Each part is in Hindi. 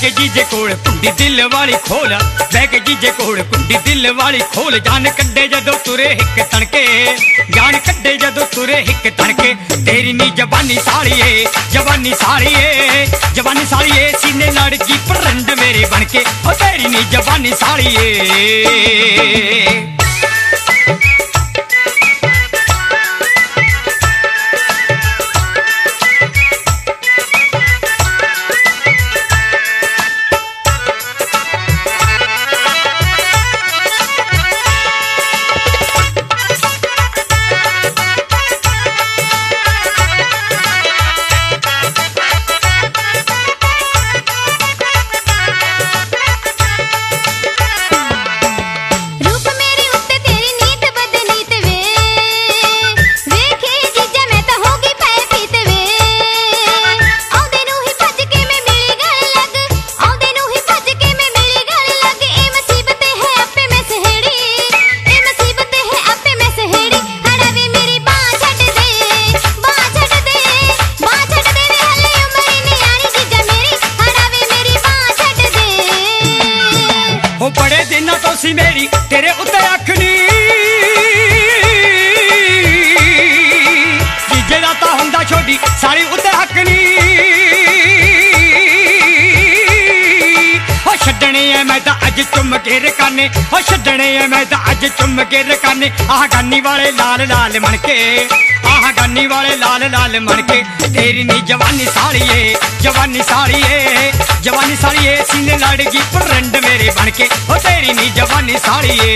के जीजे कोल कुंडी दिल वाली खोल, बैके जीजे कोल कुंडी दिल वाली खोल। जान कड्डे जदों तुरे हिक तणके, जान कड्डे जदों तुरे हिक तणके। तेरी नी जवानी साड़िए, जवानी साड़िए, जवानी साड़िए, सीने लड़की परंड मेरे बनके। ओ तेरी नी जवानी साड़िए। बड़े दिन तो सी मेरी तेरे उत्ते अखनी, जीजे दा तां हुंदा छोड़ी साड़ी उत्ते हकनी। ओ छड्डने ऐ मैं तां अज चुम के रकाने, ओ छड्डने ऐ मैं तां अज चुम के रकाने। आह गानी वाले लाल लाल मनके, आह गानी वाले लाल लाल मनके। तेरी नी जवानी साड़िए, जवानी साड़िए, जवानी साड़िए, सीने लड़गी परंड मेरे बनके। ओ तेरी नी जवानी साड़िए।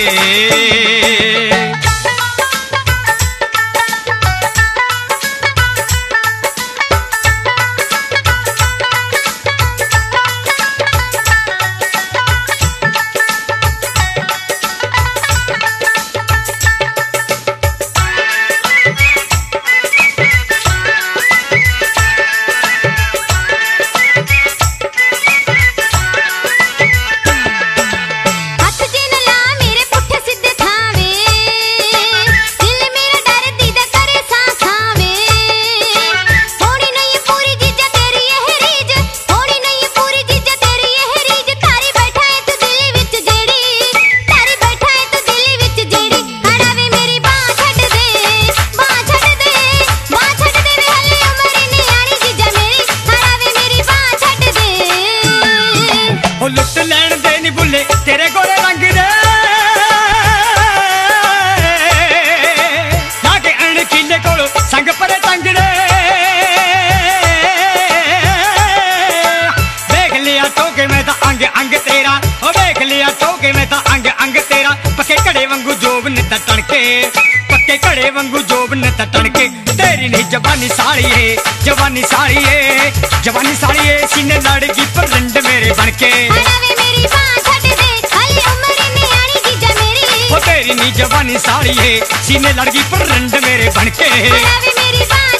लुट लैन दे नी बुले तेरे गोरे रंग दे, लागे अणखीले कोलो संग परे तंग दे। देख लिया टोके मैं तां अंग अंग तेरा, ओ देख लिया टोके मैं तां अंग अंग तेरा। पक्के घड़े वांगू जोब ने तड़के, पक्के घड़े वांगू जोब ने तड़के। तेरी नी जवानी साड़िए, जवानी साड़िए, जवानी साड़िए, सीने लड़गी परंड मेरे बनके। ओ तेरी नी जवानी साड़िए, सीने लड़गी परंड मेरे बनके।